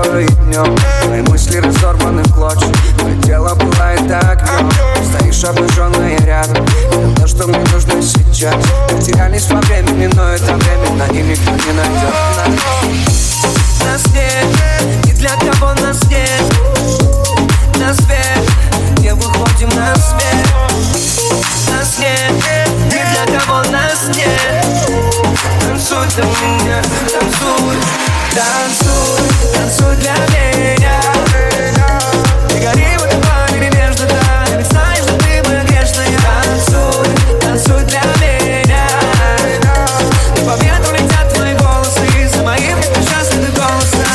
ночью и днем. Мои мысли разорваны в клочья, мое тело пылает огнем. Стоишь обнаженная рядом, это то, что мне нужно сейчас. Потерялись во времени, но это временно, и никто не найдет нас. Нас нет, ни для кого нас нет. На свет, не выходим на свет. Нас нет, ни для кого нас нет. Танцуй для меня, танцуй. Танцуй, танцуй для меня. Ты гори в этом пламени между нами. Знаешь, что ты моя грешная. Танцуй, танцуй для меня. И по ветру летят твои волосы. За моим не спеша следует голосом.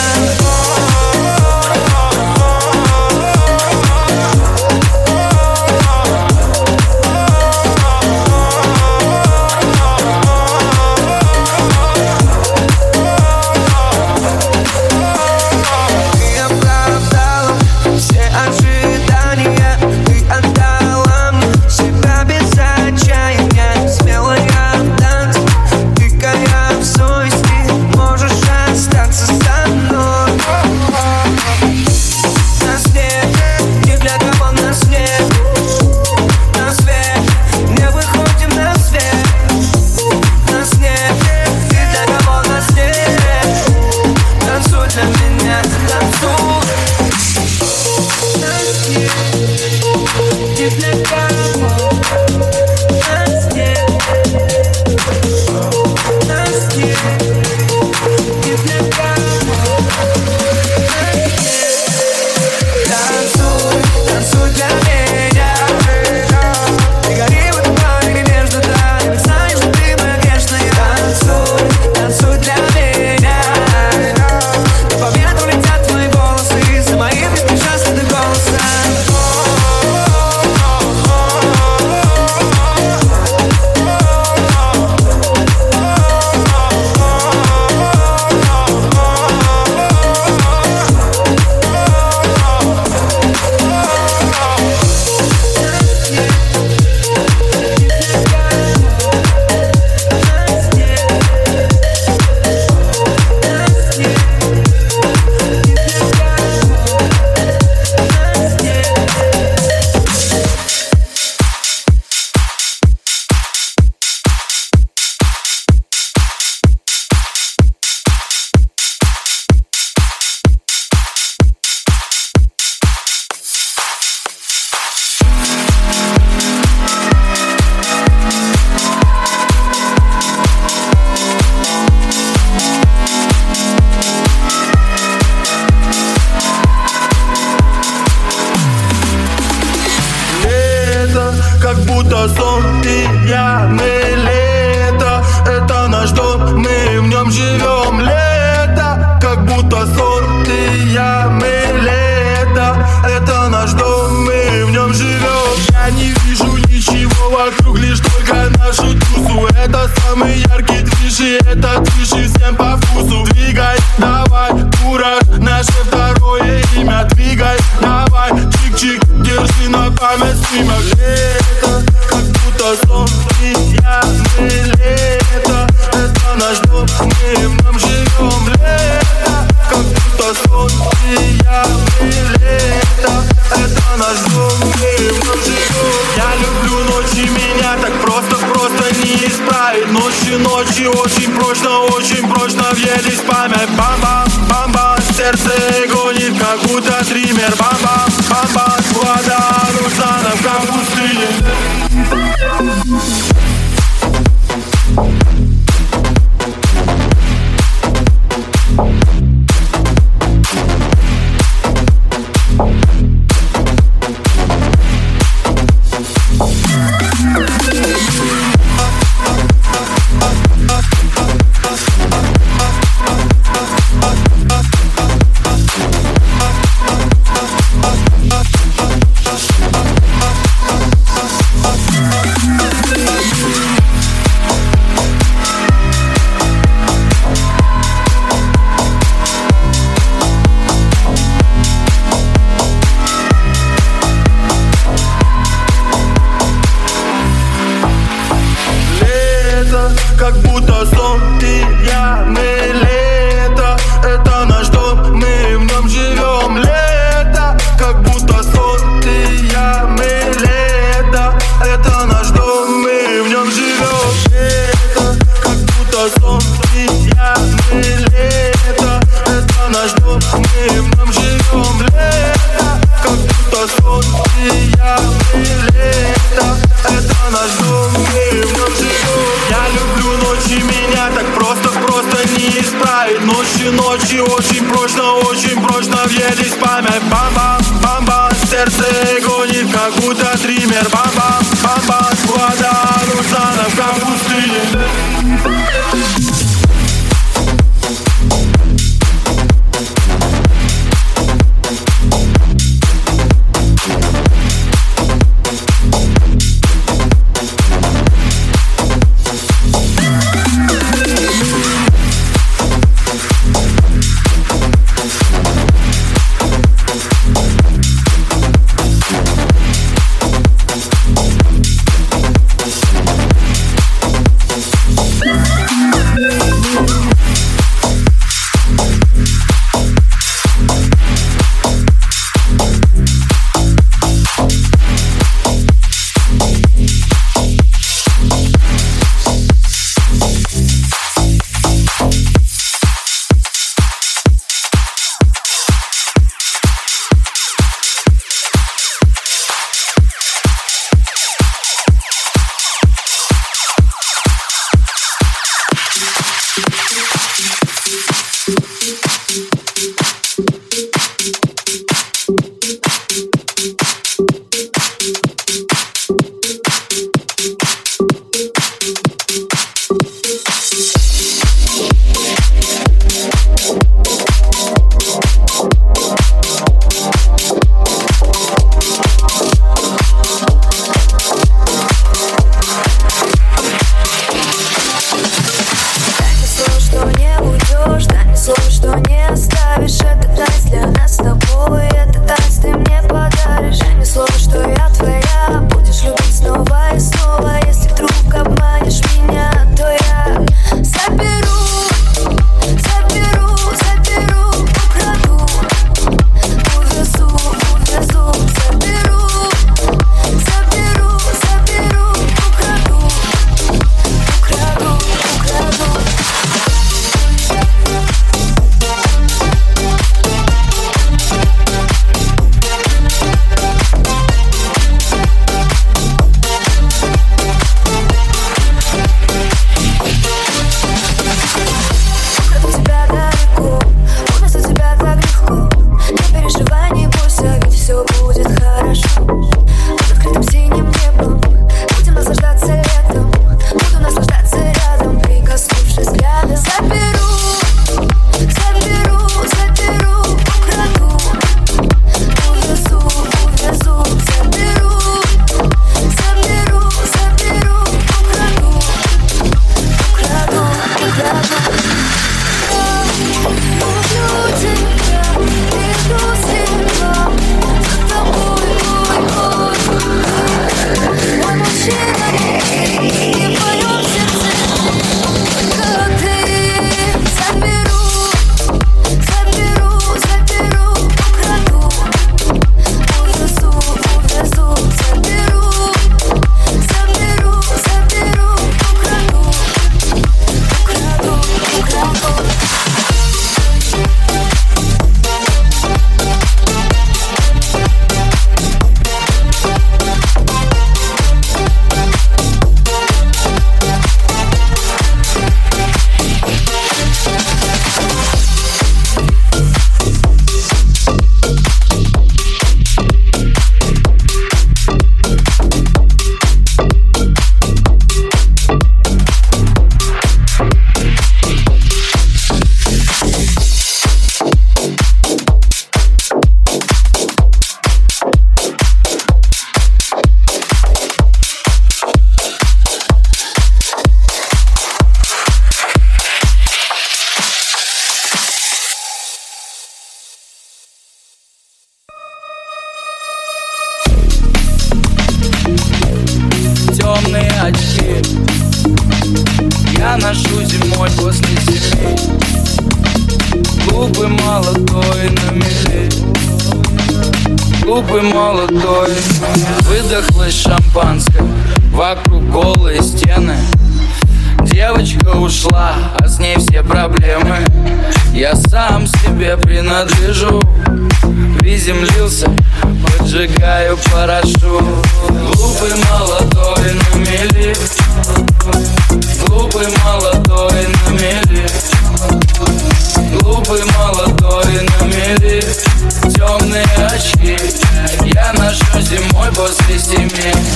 Как будто сон и я, мы лето. Это наш дом, мы в нем живем. Лето, как будто сон и я, мы лето. Это наш дом, мы в нем живем. Я не вижу ничего вокруг, лишь только нашу тусу. Это самый яркий движ, и это движ, и всем по вкусу. Двигай, давай, кураж, наше второе имя. Двигай, давай, чик-чик, держи на память снимок. Лето, как будто сон и я, мы лето. Это наш дом, мы в нем живем. Лето, как будто сон и я, мы лето. Это наш дом, мы в нем живем. Я люблю ночи, меня так просто не исправить. Ночи очень прочно въелись в память. Бам-бам, бам-бам, сердце гонит, как будто триммер. Бам-бам, бам-бам, вода Рузанов, как в пустыне. очень прочно въелись в память. Бам-бам, бам-бам, сердце гонит, как будто триммер. Бам-бам, бам-бам, вода Лузанов, как в пустыне. Я ношу зимой после зимы. Глупый молодой на мели. Глупый молодой. Выдохлось шампанское, вокруг голые стены. Девочка ушла, а с ней все проблемы. Я сам себе принадлежу. Приземлился, поджигаю парашют. Глупый молодой на мели. Глупый молодой на мели. Глупый, молодой, на мели, темные очки я ношу зимой после 7.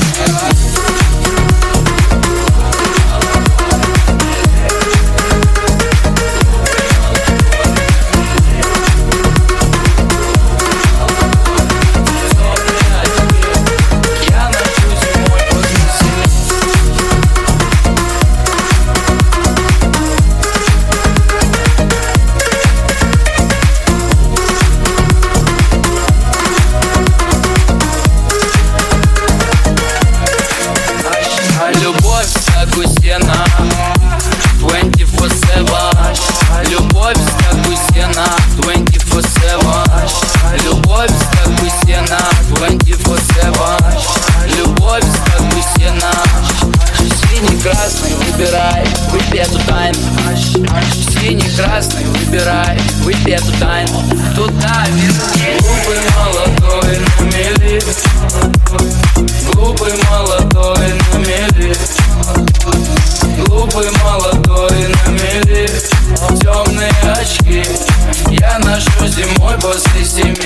Выпей эту тайну. Синий-красный, выбирай, выпей эту тайну. Туда везде. Глупый, молодой, на мели. Глупый, молодой, на мели. Глупый, молодой, на мели. Темные очки я ношу зимой после 7.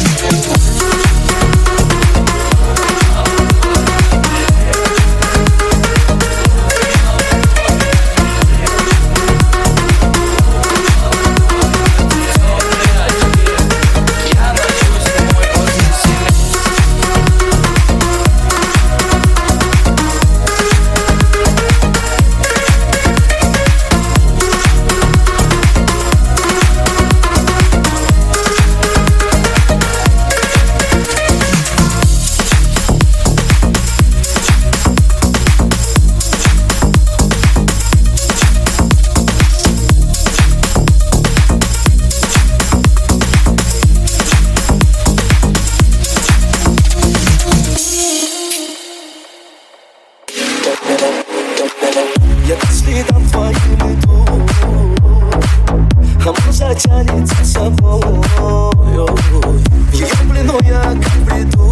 Я по следам твоим иду, а мой затянет за собой. В ее плену я как приду,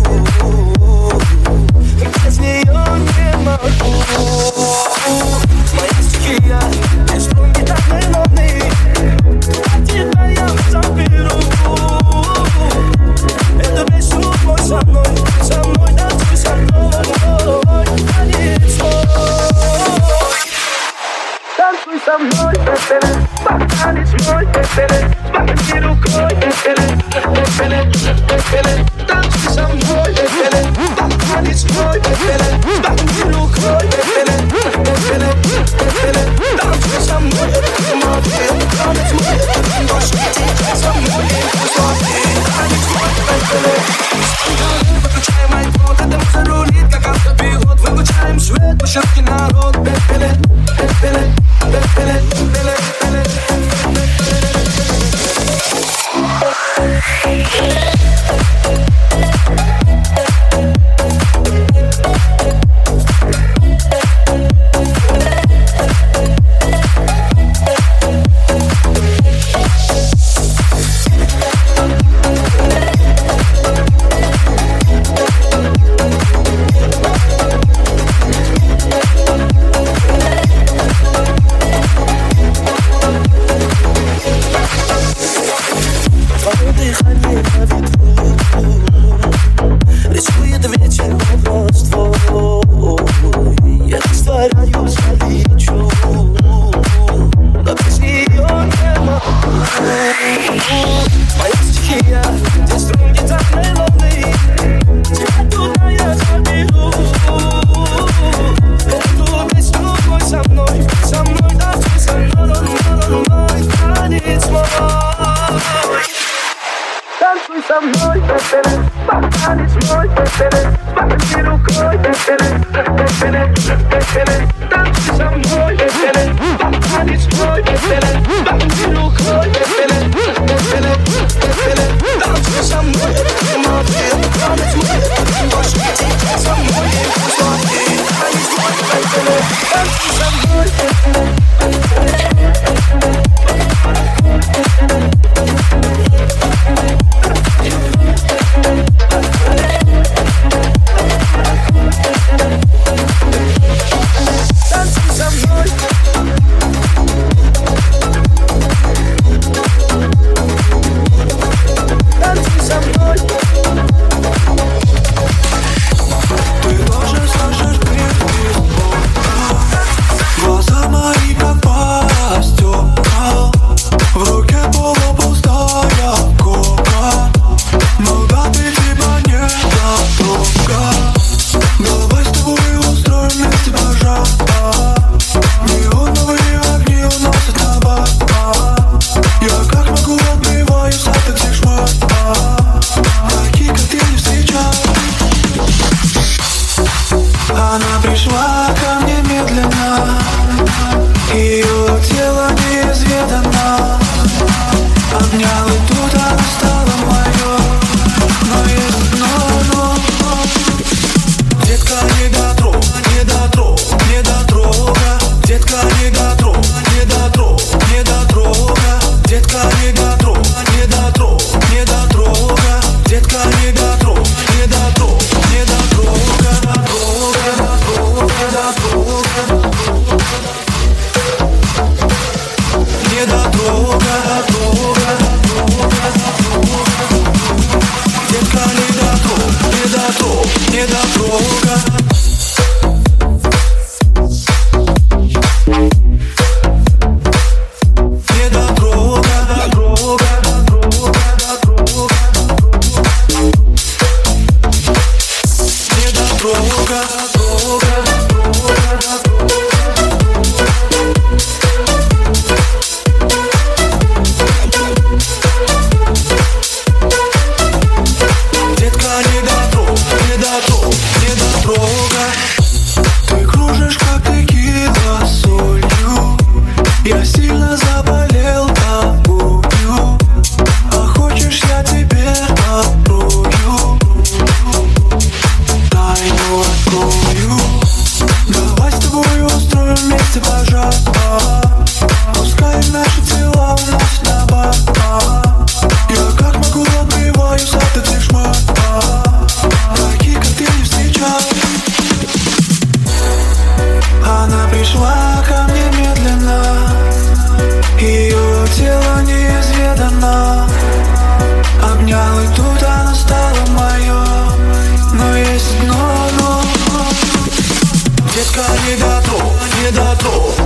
без нее не могу. Моя стихия, те струнки так мелодные, от тебя я заберу. Эту песню твой со мной танцуй со мной, танец мой. Танцуй со мной, танец мой, смахни рукой, танцуй со мной, танец мой, смахни рукой, танцуй со мной, танец мой, со мной, выключаем айфон, это муза рулит, как автопилот, выключаем свет, площадки народ,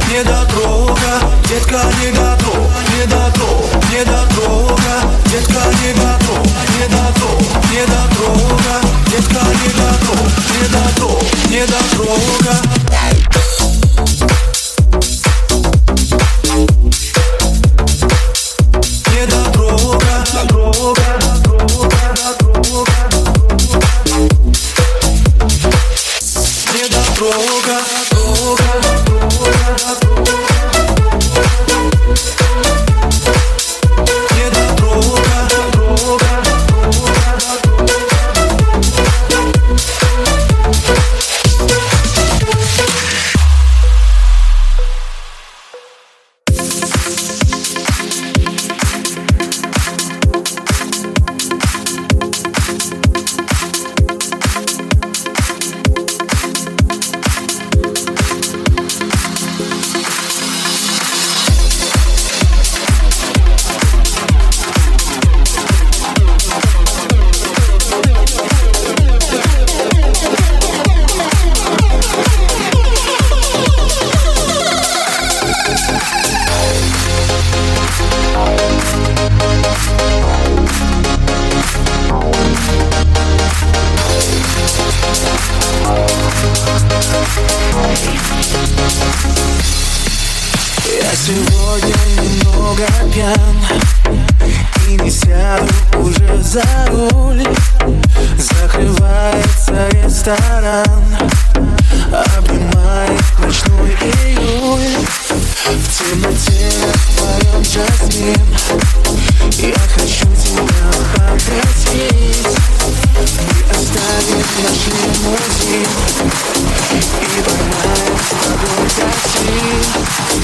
недотрога, детка, недотрога, недотрога, недотрога, детка, недотрога, недотрога, недотрога, детка, недотрога, недотрога, недотрога. Сегодня немного пьян и не сяду уже за руль. Закрывается ресторан, обнимает ночной июль. В темноте поем джазмин, я хочу тебя попросить. Мы оставим наш лимузин и поймаем с тобой такси.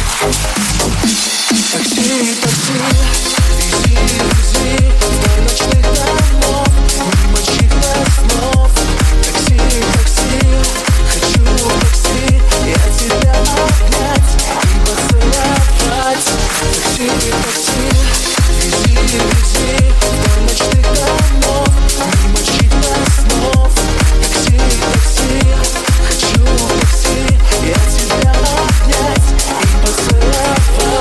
Такси, такси, вези, вези вдоль ночных домов, мимо чьих-то снов. Такси, такси, хочу в такси я тебя обнять и поцеловать. Такси, такси, вези, вези вдоль ночных домов, мимо чьих-то снов. Такси, такси, хочу в такси я тебя обнять и поцеловать.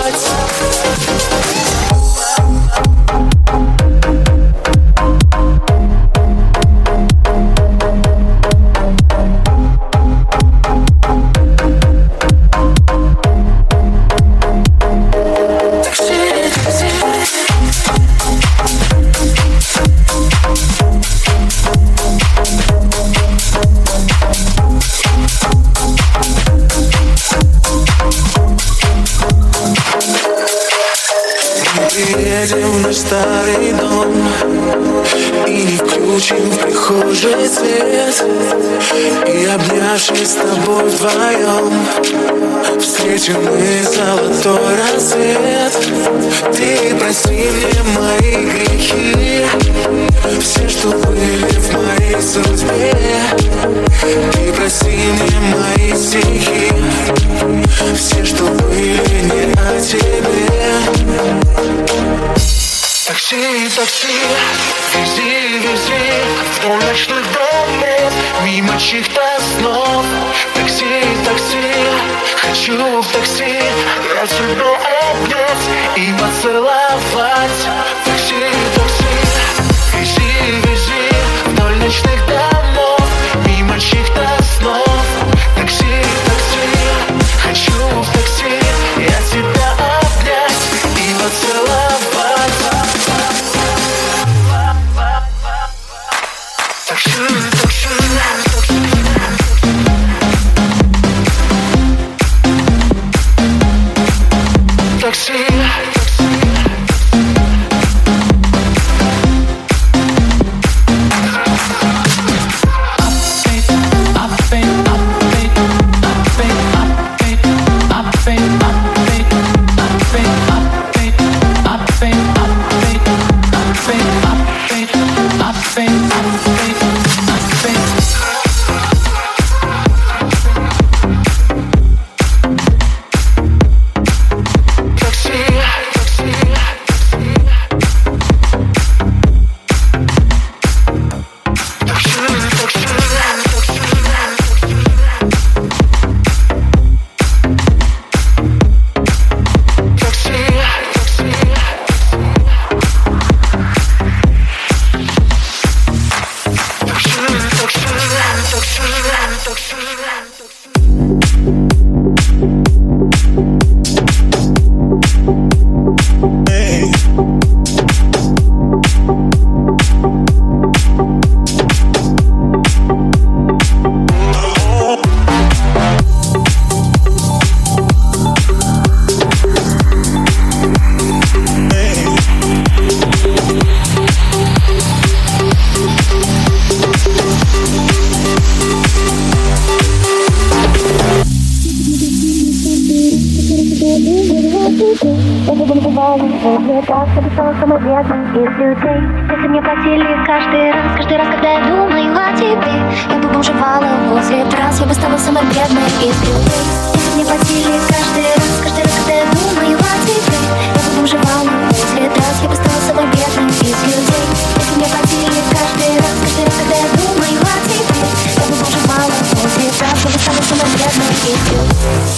Приедем в наш старый дом и не включим в прихожей свет. И обнявшись с тобой вдвоем, встретим мы золотой рассвет. Ты прости мне мои грехи, все, что были в моей судьбе. Ты прости мне мои стихи, все, что были не о тебе. Такси, такси, вези, вези вдоль ночных домов, мимо чьих-то снов. Такси, такси, хочу в такси я тебя обнять и поцеловать. Такси, такси, вези, вези вдоль ночных домов, мимо чьих-то снов. Такси, такси, хочу в такси я тебя обнять и поцеловать. Такси. я бы стала самой бедной из людей. Если мне платили каждый раз, когда я думаю о тебе, я бы бомжевала возле трасс, я бы стала самой бедной из людей. Если мне платили каждый раз, когда я думаю о тебе, я бы бомжевала возле трасс, я бы стала самой бедной из людей. Если мне платили каждый раз, когда я думаю о тебе, я бы бомжевала возле трасс, я бы стала самой бедной из людей.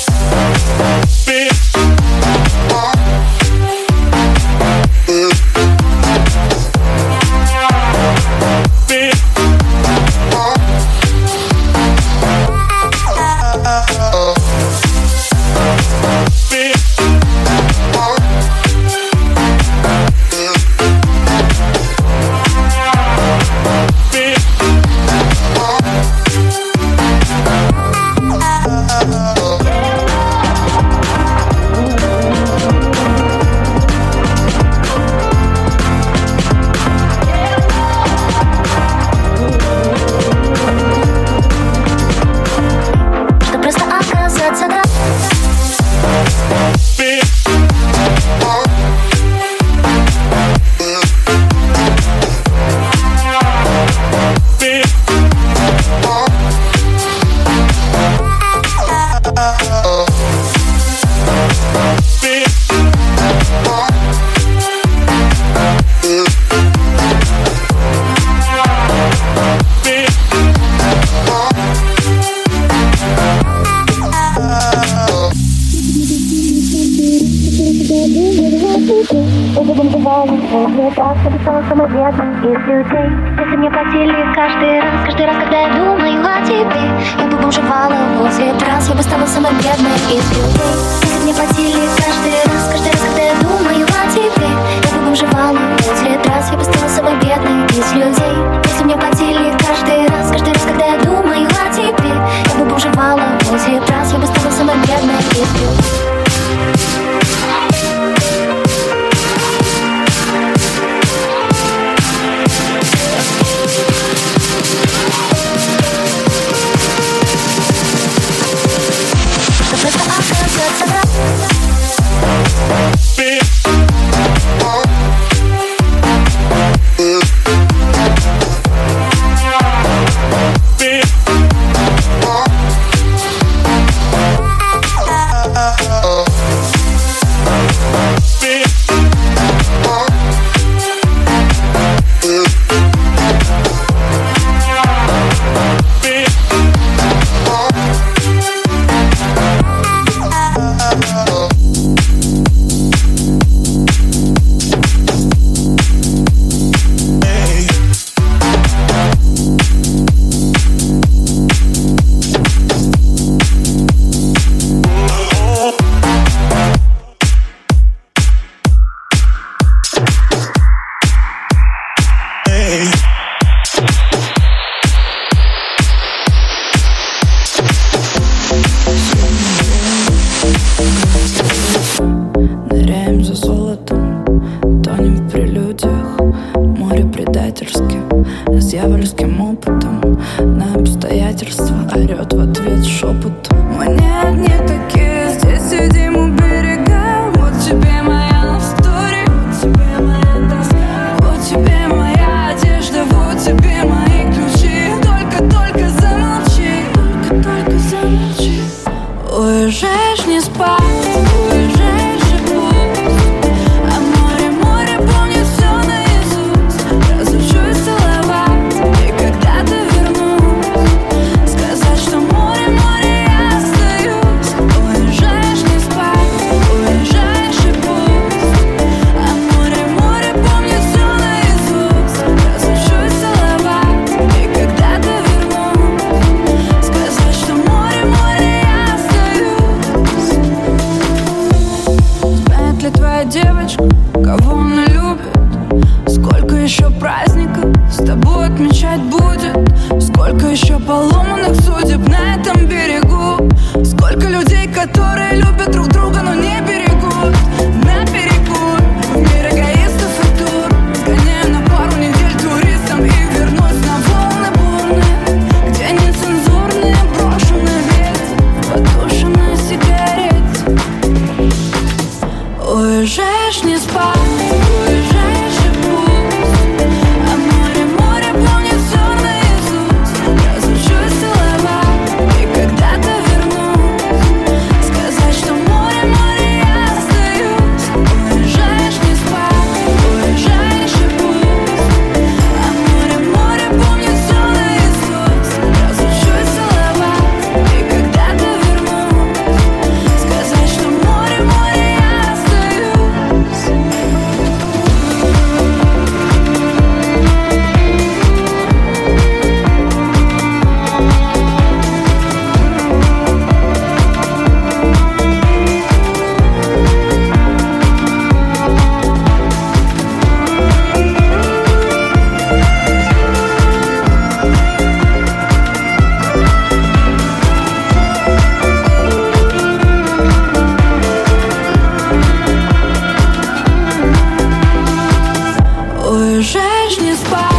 Если мне платили каждый раз, когда я думаю о тебе, я бы бомжевала возле трасс, я бы стала самой бедной из людей. Если мне платили каждый раз, когда я думаю о тебе, я бы бомжевала возле трасс, я бы стала самой бедной из людей. Если мне платили каждый раз, когда я думаю о тебе, я бы бомжевала возле трасс, я бы стала самой бедной из людей. Дьявольским опытом на обстоятельства орёт в ответ шепотом. Мы не одни такие, здесь сидим у берега. Вот тебе моя love story, вот тебе моя тоска, вот тебе моя одежда, вот тебе мои ключи. Только замолчи, только замолчи. Уезжаешь не спать, уезжаешь же пусть, а море помнит все наизусть. Разучусь целовать, и когда ты вернусь, сказать, что море я остаюсь. Уезжаешь не спать, уезжаешь же пусть, а море помнит все наизусть. Разучусь целовать, и когда ты вернусь, сказать, что море я остаюсь. Знает ли твоя девочка, кого она любит? Сколько еще праздников с тобой отмечать будет? Сколько еще поломанных судеб на этом берегу? Сколько людей, которые любят друг друга, но не берегут? Наперекор в мир эгоистов и тур сгоняю на пару недель туристом и вернусь на волны бурные, где нецензурные брошенные ветер, потушенная сигарета. Уезжаешь не спать, можешь не спать.